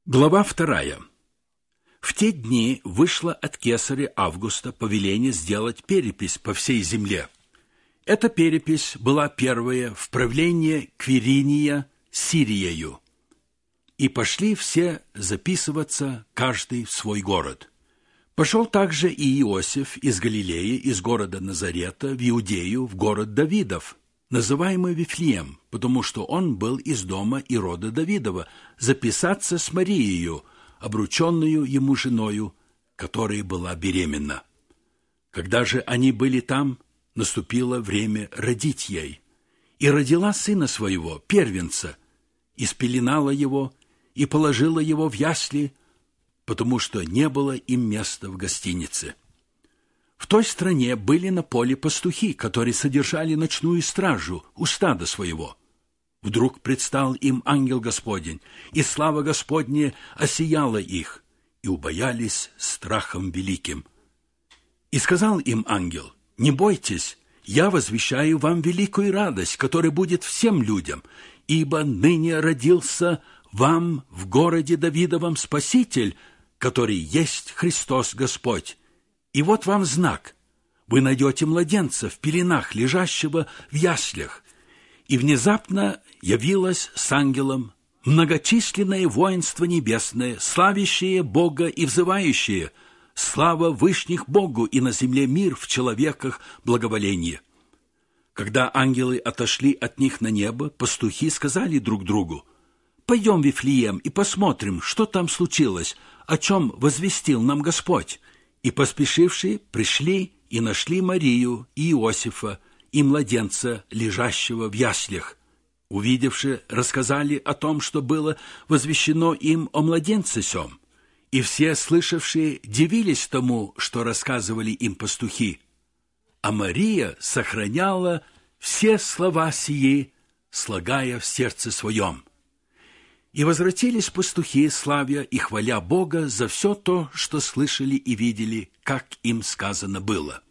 Глава 2. В те дни вышло от кесаря Августа повеление сделать перепись по всей земле. Эта перепись была первая в правлении Квириния Сириею. И пошли все записываться, каждый в свой город. Пошел также и Иосиф из Галилеи, из города Назарета, в Иудею, в город Давидов, называемый Вифлеем, потому что он был из дома и рода Давидова, записаться с Марией, обрученную ему женою, которая была беременна. Когда же они были там, наступило время родить ей. И родила сына своего, первенца, и спеленала его, и положила его в ясли, потому что не было им места в гостинице. В той стране были на поле пастухи, которые содержали ночную стражу у стада своего. Вдруг предстал им ангел Господень, и слава Господня осияла их, и убоялись страхом великим. И сказал им ангел: «Не бойтесь, я возвещаю вам великую радость, которая будет всем людям, ибо ныне родился вам в городе Давидовом Спаситель, который есть Христос Господь. И вот вам знак: вы найдете младенца в пеленах, лежащего в яслях». И внезапно явилось с ангелом многочисленное воинство небесное, славящее Бога и взывающее: «Слава вышних Богу, и на земле мир, в человеках благоволение». Когда ангелы отошли от них на небо, пастухи сказали друг другу: «Пойдем в Вифлеем и посмотрим, что там случилось, о чем возвестил нам Господь». И поспешившие пришли и нашли Марию и Иосифа, и младенца, лежащего в яслях. Увидевши, рассказали о том, что было возвещено им о младенце сем. И все слышавшие дивились тому, что рассказывали им пастухи. А Мария сохраняла все слова сии, слагая в сердце своем. И возвратились пастухи, славя и хваля Бога за все то, что слышали и видели, как им сказано было.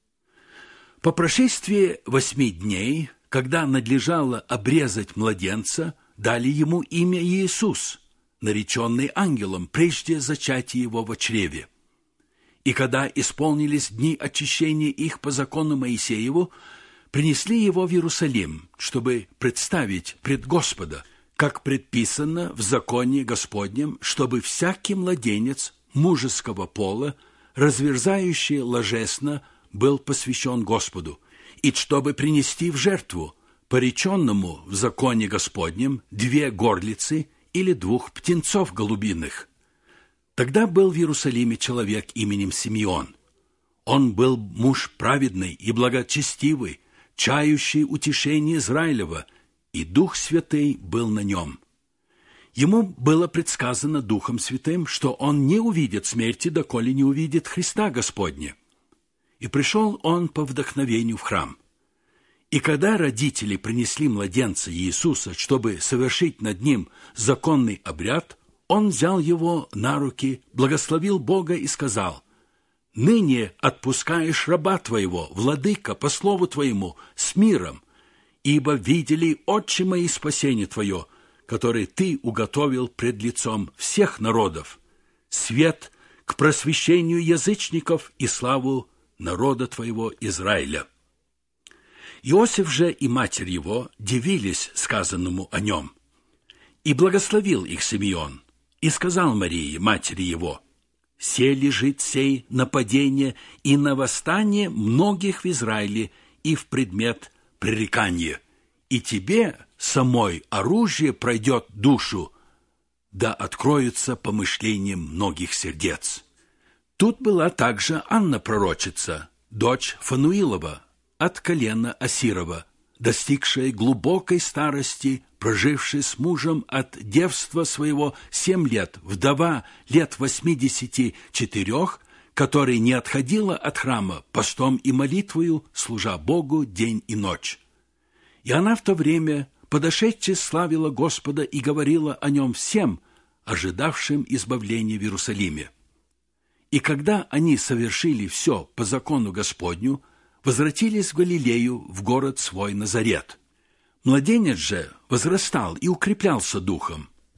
По прошествии 8 дней, когда надлежало обрезать младенца, дали ему имя Иисус, нареченный ангелом прежде зачатия его во чреве. И когда исполнились дни очищения их по закону Моисееву, принесли его в Иерусалим, чтобы представить пред Господа, как предписано в законе Господнем, чтобы всякий младенец мужеского пола, разверзающий ложесно, был посвящен Господу, и чтобы принести в жертву пореченному в законе Господнем 2 горлицы или 2 птенцов голубиных. Тогда был в Иерусалиме человек именем Симеон. Он был муж праведный и благочестивый, чающий утешение Израилева, и Дух Святый был на нем. Ему было предсказано Духом Святым, что он не увидит смерти, доколе не увидит Христа Господня. И пришел он по вдохновению в храм. И когда родители принесли младенца Иисуса, чтобы совершить над ним законный обряд, он взял его на руки, благословил Бога и сказал: «Ныне отпускаешь раба твоего, владыка, по слову твоему, с миром, ибо видели, отче мои, спасение твое, которое ты уготовил пред лицом всех народов, свет к просвещению язычников и славу народа твоего Израиля». Иосиф же и матерь его дивились сказанному о нем. И благословил их Симеон, и сказал Марии, матери его: «Се лежит сей на падение и на восстание многих в Израиле и в предмет пререкания, и тебе самой оружие пройдет душу, да откроются помышления многих сердец». Тут была также Анна пророчица, дочь Фануилова, от колена Асирова, достигшая глубокой старости, прожившая с мужем от девства своего 7 лет, вдова лет 84, которая не отходила от храма постом и молитвою, служа Богу день и ночь. И она в то время, подошедши, славила Господа и говорила о нем всем, ожидавшим избавления в Иерусалиме. И когда они совершили все по закону Господню, возвратились в Галилею, в город свой Назарет. Младенец же возрастал и укреплялся духом,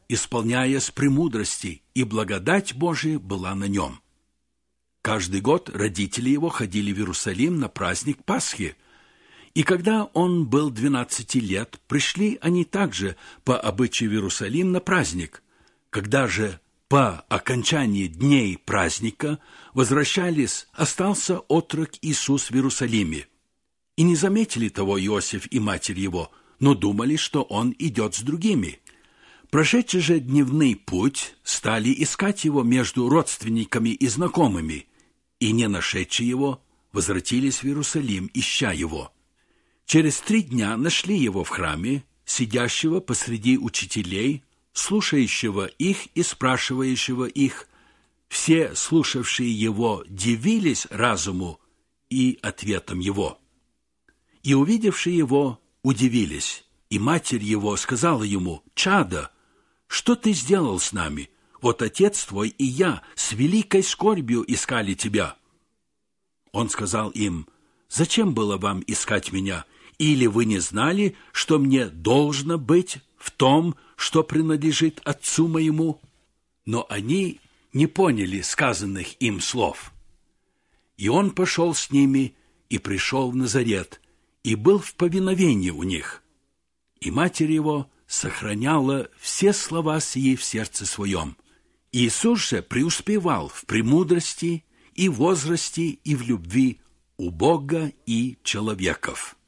исполняя с премудрости, и благодать Божия была на нем. Каждый год родители его ходили в Иерусалим на праздник Пасхи, и когда он был 12 лет, пришли они также по обычаю в Иерусалим на праздник. Когда же по окончании дней праздника возвращались, остался отрок Иисус в Иерусалиме. И не заметили того Иосиф и матерь его, но думали, что он идет с другими. Прошедший же дневный путь, стали искать его между родственниками и знакомыми, и, не нашедши его, возвратились в Иерусалим, ища его. Через 3 дня нашли его в храме, сидящего посреди учителей, слушающего их и спрашивающего их. Все, слушавшие его, дивились разуму и ответам его. И, увидевшие его, удивились, и матерь его сказала ему: «Чадо, что ты сделал с нами? Вот отец твой и я с великой скорбью искали тебя». Он сказал им: «Зачем было вам искать меня? Или вы не знали, что мне должно быть в том, что принадлежит отцу моему?» Но они не поняли сказанных им слов. И он пошел с ними и пришел в Назарет, и был в повиновении у них. И матерь его сохраняла все слова сии в сердце своем. Иисус же преуспевал в премудрости и возрасте и в любви у Бога и человеков.